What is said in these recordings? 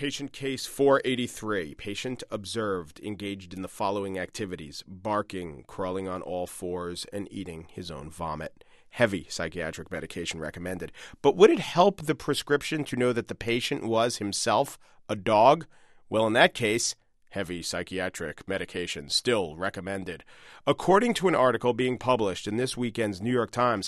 Patient case 483. Patient observed engaged in the following activities: barking, crawling on all fours, and eating his own vomit. Heavy psychiatric medication recommended. But would it help the prescription to know that the patient was himself a dog? Well, in that case, heavy psychiatric medication still recommended. According to an article being published in this weekend's New York Times,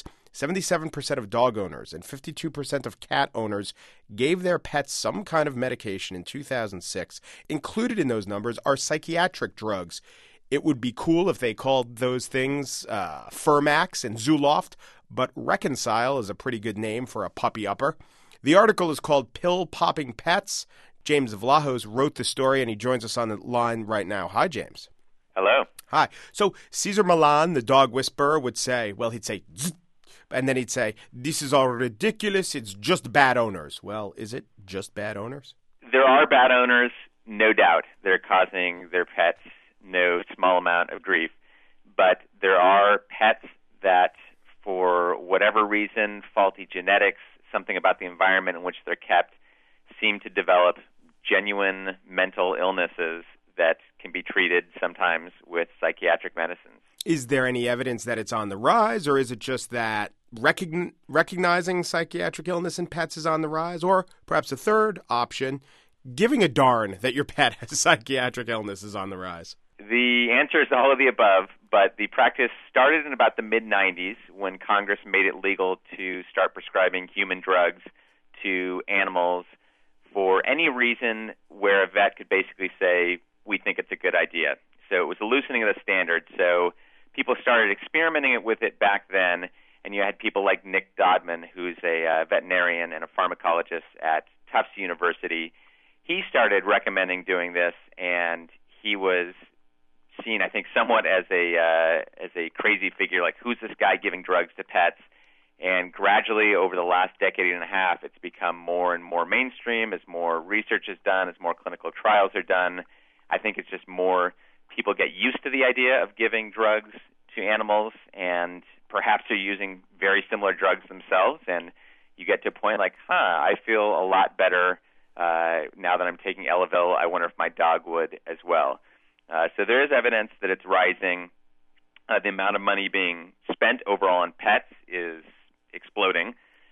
77% of dog owners and 52% of cat owners gave their pets some kind of medication in 2006. Included in those numbers are psychiatric drugs. It would be cool if they called those things Furmax and Zoloft, but Reconcile is a pretty good name for a puppy upper. The article is called Pill Popping Pets. James Vlahos wrote the story, and he joins us on the line right now. Hi, James. Hello. Hi. So Cesar Millan, the dog whisperer, would say, well, he'd say, zzz, and then he'd say, this is all ridiculous. It's just bad owners. Well, is it just bad owners? There are bad owners, no doubt. They're causing their pets no small amount of grief. But there are pets that, for whatever reason, faulty genetics, something about the environment in which they're kept, seem to develop genuine mental illnesses that can be treated sometimes with psychiatric medicines. Is there any evidence that it's on the rise, or is it just that recognizing psychiatric illness in pets is on the rise? Or perhaps a third option, giving a darn that your pet has psychiatric illness is on the rise? The answer is all of the above, but the practice started in about the mid-'90s when Congress made it legal to start prescribing human drugs to animals for any reason where a vet could basically say, we think it's a good idea. So it was a loosening of the standard. So people started experimenting with it back then, and you had people like Nick Dodman, who's a veterinarian and a pharmacologist at Tufts University. He started recommending doing this, and he was seen, I think, somewhat as a crazy figure, like, who's this guy giving drugs to pets? And gradually, over the last decade and a half, it's become more and more mainstream as more research is done, as more clinical trials are done. I think it's just more people get used to the idea of giving drugs to animals, and perhaps they're using very similar drugs themselves, and you get to a point like, I feel a lot better now that I'm taking Elavil. I wonder if my dog would as well. So there is evidence that it's rising. The amount of money being spent overall on pets is exploding,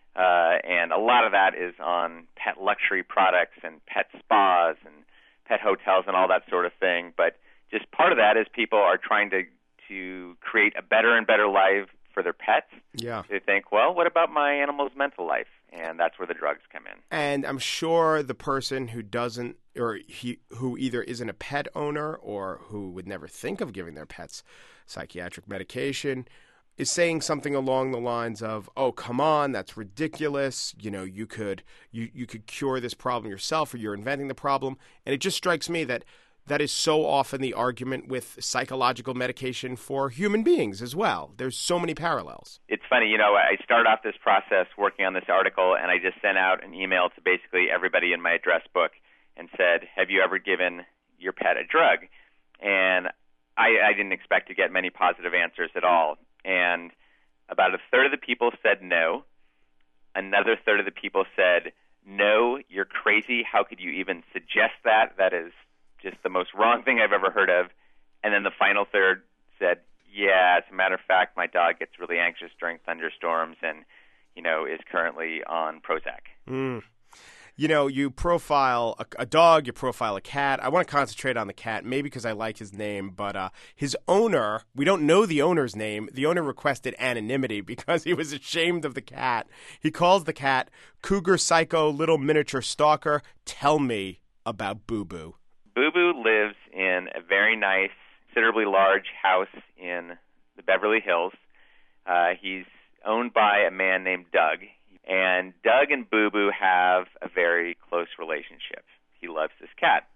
and a lot of that is on pet luxury products and pet spas and pet hotels and all that sort of thing. But just part of that is people are trying to create a better and better life for their pets. Yeah. They think, well, what about my animal's mental life? And that's where the drugs come in. And I'm sure the person who doesn't, or who either isn't a pet owner or who would never think of giving their pets psychiatric medication, is saying something along the lines of, "Oh, come on, that's ridiculous. You know, you could cure this problem yourself, or you're inventing the problem." And it just strikes me that that is so often the argument with psychological medication for human beings as well. There's so many parallels. It's funny, you know, I started off this process working on this article, and I just sent out an email to basically everybody in my address book and said, have you ever given your pet a drug? And I didn't expect to get many positive answers at all. And about a third of the people said no. Another third of the people said, no, you're crazy. How could you even suggest that? That is just the most wrong thing I've ever heard of. And then the final third said, yeah, as a matter of fact, my dog gets really anxious during thunderstorms and, you know, is currently on Prozac. Mm. You know, you profile a dog, you profile a cat. I want to concentrate on the cat, maybe because I like his name, but his owner, we don't know the owner's name. The owner requested anonymity because he was ashamed of the cat. He calls the cat Cougar Psycho Little Miniature Stalker. Tell me about Boo Boo. Boo Boo lives in a very nice, considerably large house in the Beverly Hills. He's owned by a man named Doug. And Doug and Boo Boo have a very close relationship. He loves this cat.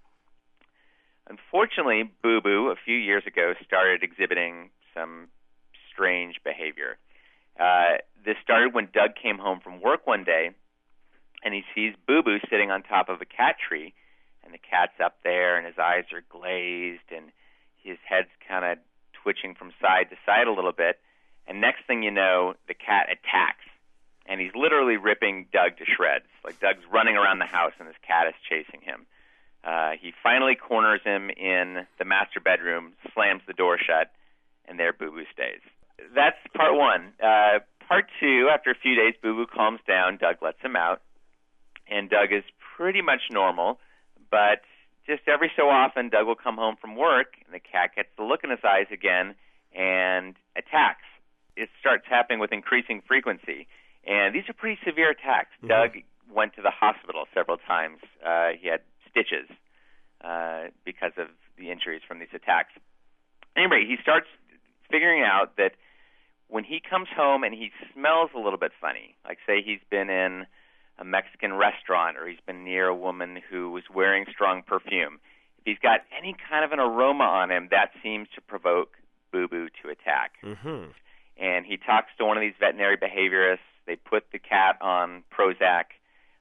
Unfortunately, Boo Boo, a few years ago, started exhibiting some strange behavior. This started when Doug came home from work one day, and he sees Boo Boo sitting on top of a cat tree, and the cat's up there, and his eyes are glazed, and his head's kind of twitching from side to side a little bit. And next thing you know, the cat attacks. And he's literally ripping Doug to shreds. Like, Doug's running around the house, and this cat is chasing him. He finally corners him in the master bedroom, slams the door shut, and there Boo Boo stays. That's part one. Part two, after a few days, Boo Boo calms down. Doug lets him out, and Doug is pretty much normal, but just every so often, Doug will come home from work, and the cat gets the look in his eyes again and attacks. It starts happening with increasing frequency, and these are pretty severe attacks. Mm-hmm. Doug went to the hospital several times. He had stitches because of the injuries from these attacks. Anyway, he starts figuring out that when he comes home and he smells a little bit funny, like say he's been in a Mexican restaurant or he's been near a woman who was wearing strong perfume, if he's got any kind of an aroma on him, that seems to provoke Boo Boo to attack. Mm-hmm. And he talks to one of these veterinary behaviorists. They put the cat on Prozac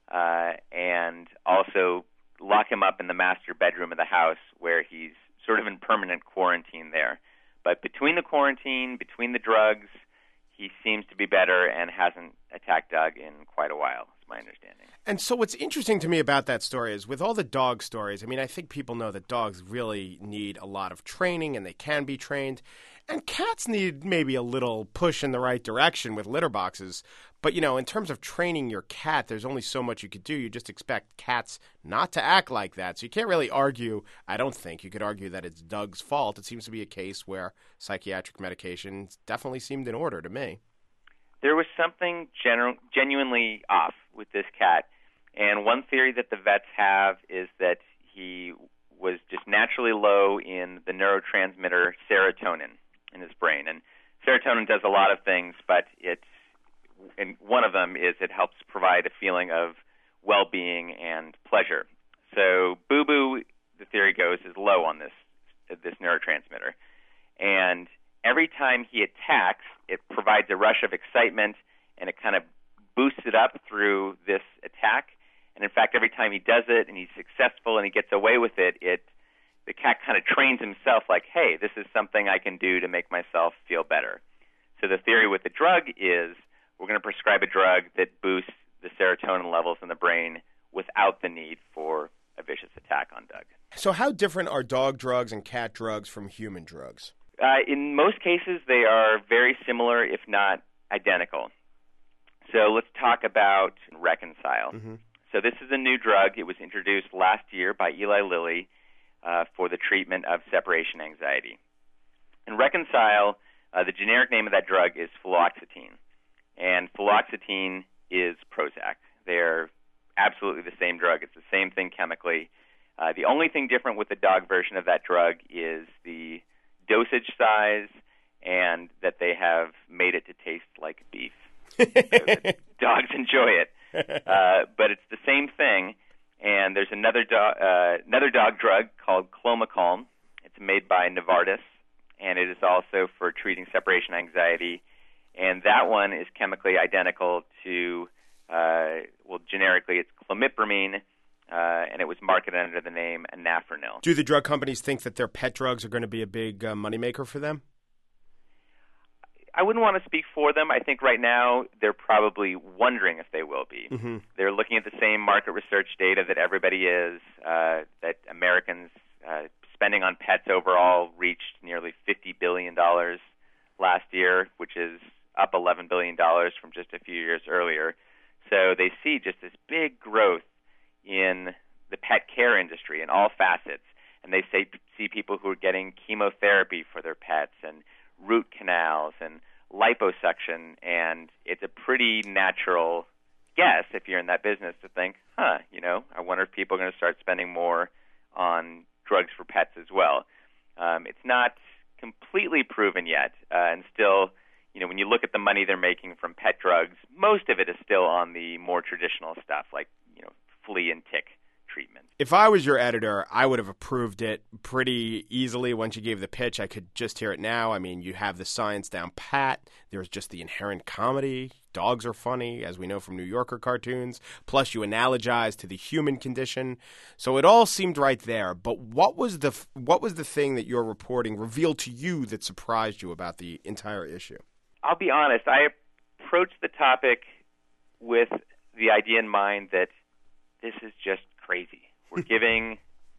and also lock him up in the master bedroom of the house where he's sort of in permanent quarantine there. But between the quarantine, between the drugs, he seems to be better and hasn't attacked Doug in quite a while, is my understanding. And so what's interesting to me about that story is with all the dog stories, I mean, I think people know that dogs really need a lot of training and they can be trained. And cats need maybe a little push in the right direction with litter boxes. But, you know, in terms of training your cat, there's only so much you could do. You just expect cats not to act like that. So you can't really argue, I don't think, you could argue that it's Doug's fault. It seems to be a case where psychiatric medication definitely seemed in order to me. There was something genuinely off with this cat. And one theory that the vets have is that he was just naturally low in the neurotransmitter serotonin in his brain. And serotonin does a lot of things, but and one of them is it helps provide a feeling of well-being and pleasure. So Boo Boo, the theory goes, is low on this neurotransmitter. And every time he attacks, it provides a rush of excitement, and it kind of boosts it up through this attack. And in fact, every time he does it and he's successful and he gets away with it, the cat kind of trains himself like, hey, this is something I can do to make myself feel better. So the theory with the drug is we're going to prescribe a drug that boosts the serotonin levels in the brain without the need for a vicious attack on Doug. So how different are dog drugs and cat drugs from human drugs? In most cases, they are very similar, if not identical. So let's talk about Reconcile. Mm-hmm. So this is a new drug. It was introduced last year by Eli Lilly for the treatment of separation anxiety. And Reconcile, the generic name of that drug is fluoxetine. And fluoxetine is Prozac. They're absolutely the same drug. It's the same thing chemically. The only thing different with the dog version of that drug is the dosage size and that they have made it to taste like beef. So dogs enjoy it. But it's the same thing. And there's another dog drug called Clomicalm. It's made by Novartis, and it is also for treating separation anxiety. And that one is chemically identical to, generically it's clomipramine, and it was marketed under the name Anafranil. Do the drug companies think that their pet drugs are going to be a big moneymaker for them? I wouldn't want to speak for them. I think right now they're probably wondering if they will be. Mm-hmm. They're looking at the same market research data that everybody is, that Americans spending on pets overall reached nearly $50 billion last year, which is up $11 billion from just a few years earlier. So they see just this big growth in the pet care industry in all facets. And they see people who are getting chemotherapy for their pets and root canals and liposuction, and it's a pretty natural guess if you're in that business to think, I wonder if people are going to start spending more on drugs for pets as well. It's not completely proven yet, and still, when you look at the money they're making from pet drugs, most of it is still on the more traditional stuff like, flea and tick treatment. If I was your editor, I would have approved it pretty easily once you gave the pitch. I could just hear it now. I mean, you have the science down pat. There's just the inherent comedy. Dogs are funny, as we know from New Yorker cartoons. Plus, you analogize to the human condition. So it all seemed right there. But what was the thing that your reporting revealed to you that surprised you about the entire issue? I'll be honest. I approached the topic with the idea in mind that this is just crazy. We're giving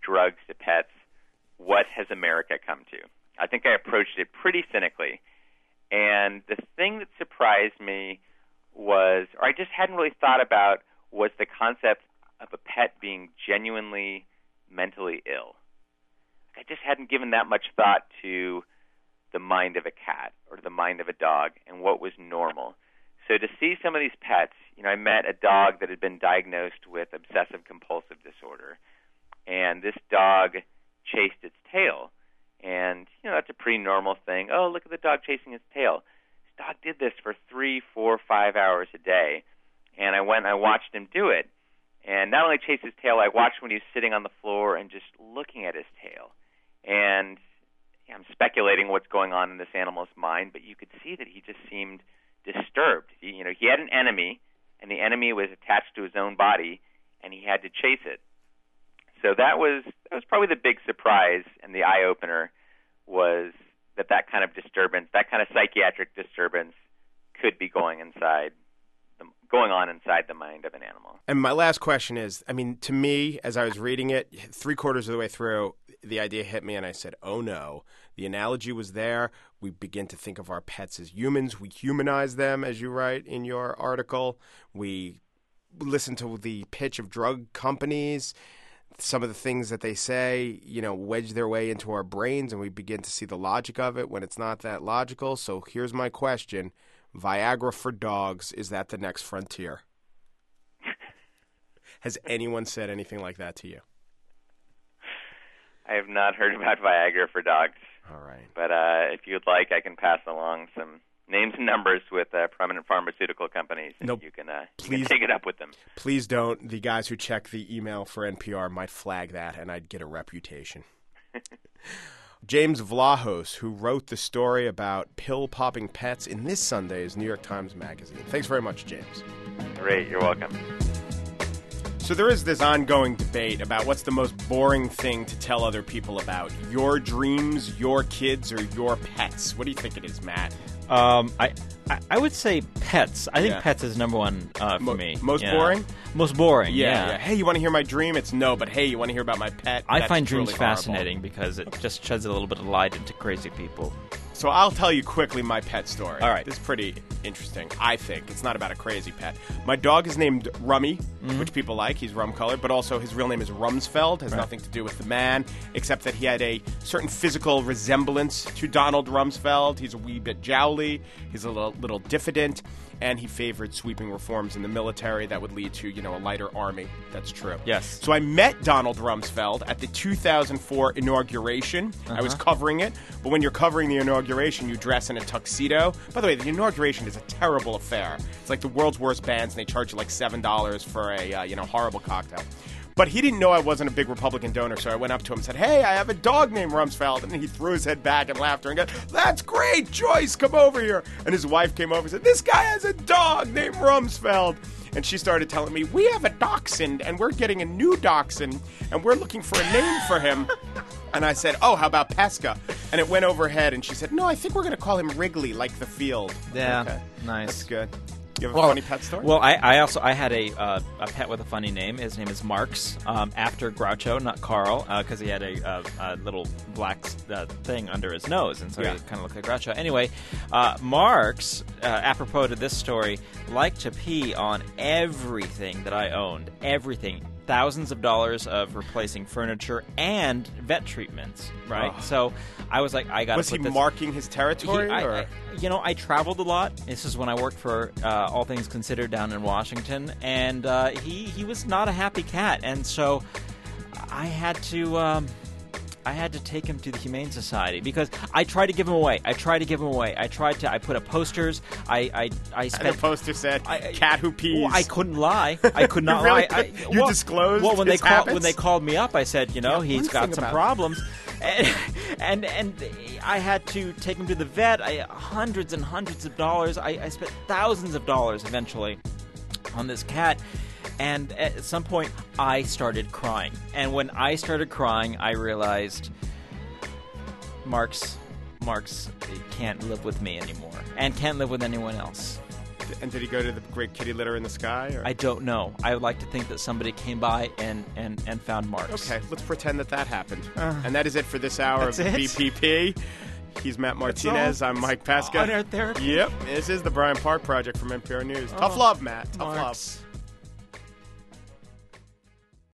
drugs to pets, what has America come to? I think I approached it pretty cynically. And the thing that surprised me was, or I just hadn't really thought about, was the concept of a pet being genuinely mentally ill. I just hadn't given that much thought to the mind of a cat or the mind of a dog and what was normal. So to see some of these pets, I met a dog that had been diagnosed with obsessive-compulsive disorder, and this dog chased its tail. And, that's a pretty normal thing. Oh, look at the dog chasing its tail. This dog did this for 3, 4, 5 hours a day, and I went and I watched him do it. And not only chase his tail, I watched when he was sitting on the floor and just looking at his tail. And I'm speculating what's going on in this animal's mind, but you could see that he just seemed disturbed. He had an enemy, and the enemy was attached to his own body, and he had to chase it. So that was probably the big surprise, and the eye-opener was that kind of disturbance, that kind of psychiatric disturbance could be going on inside the mind of an animal. And my last question is, to me, as I was reading it, 3/4 of the way through, the idea hit me, and I said, oh no, the analogy was there. We begin to think of our pets as humans. We humanize them, as you write in your article. We listen to the pitch of drug companies. Some of the things that they say, wedge their way into our brains, and we begin to see the logic of it when it's not that logical. So here's my question. Viagra for dogs, is that the next frontier? Has anyone said anything like that to you? I have not heard about Viagra for dogs. All right. But if you'd like, I can pass along some names and numbers with prominent pharmaceutical companies, and you can take it up with them. Please don't. The guys who check the email for NPR might flag that, and I'd get a reputation. James Vlahos, who wrote the story about pill-popping pets in this Sunday's New York Times Magazine. Thanks very much, James. Great. You're welcome. So there is this ongoing debate about what's the most boring thing to tell other people about, your dreams, your kids, or your pets. What do you think it is, Matt? I would say pets. I think pets is number one for me. Most boring? Most boring, yeah. Hey, you want to hear my dream? It's no, but hey, you want to hear about my pet? I find dreams really fascinating because it just sheds a little bit of light into crazy people. So I'll tell you quickly my pet story. All right. This is pretty interesting, I think. It's not about a crazy pet. My dog is named Rummy, which people like. He's rum-colored, but also his real name is Rumsfeld. Has nothing to do with the man, except that he had a certain physical resemblance to Donald Rumsfeld. He's a wee bit jowly. He's a little diffident. And he favored sweeping reforms in the military that would lead to, a lighter army. That's true. Yes. So I met Donald Rumsfeld at the 2004 inauguration. I was covering it. But when you're covering the inauguration, you dress in a tuxedo. By the way, the inauguration is a terrible affair. It's like the world's worst bands, and they charge you like $7 for a, horrible cocktail. But he didn't know I wasn't a big Republican donor, so I went up to him and said, hey, I have a dog named Rumsfeld. And he threw his head back in laughter and goes, that's great, Joyce, come over here. And his wife came over and said, this guy has a dog named Rumsfeld. And she started telling me, we have a dachshund, and we're getting a new dachshund, and we're looking for a name for him. And I said, oh, how about Pesca? And it went over her head, and she said, no, I think we're going to call him Wrigley, like the field. Yeah, okay. Nice. That's good. You have a funny pet story? Well, I had a pet with a funny name. His name is Marx, after Groucho, not Carl, because he had a little black thing under his nose, and so he kind of looked like Groucho. Anyway, Marx, apropos to this story, liked to pee on everything that I owned. Everything. Thousands of dollars of replacing furniture and vet treatments, right? Oh. So I was like, I got to put this... Was he marking his territory? I traveled a lot. This is when I worked for All Things Considered down in Washington, and he was not a happy cat, and so I had to take him to the Humane Society because I tried to give him away. I put up posters. I spent. And the poster said, "Cat who pees." Well, I couldn't lie. I could not really lie. You disclosed. Well, when his they called me up, I said, he's got some problems. And I had to take him to the vet. Hundreds and hundreds of dollars. I spent thousands of dollars eventually on this cat. And at some point, I started crying. And when I started crying, I realized Marx can't live with me anymore and can't live with anyone else. And did he go to the great kitty litter in the sky? Or? I don't know. I would like to think that somebody came by and found Marks. Okay, let's pretend that happened. And that is it for this hour of the it? BPP. He's Matt Martinez. I'm Mike Pesca. On-air therapy. Yep. This is the Brian Park Project from NPR News. Tough love, Matt. Tough love.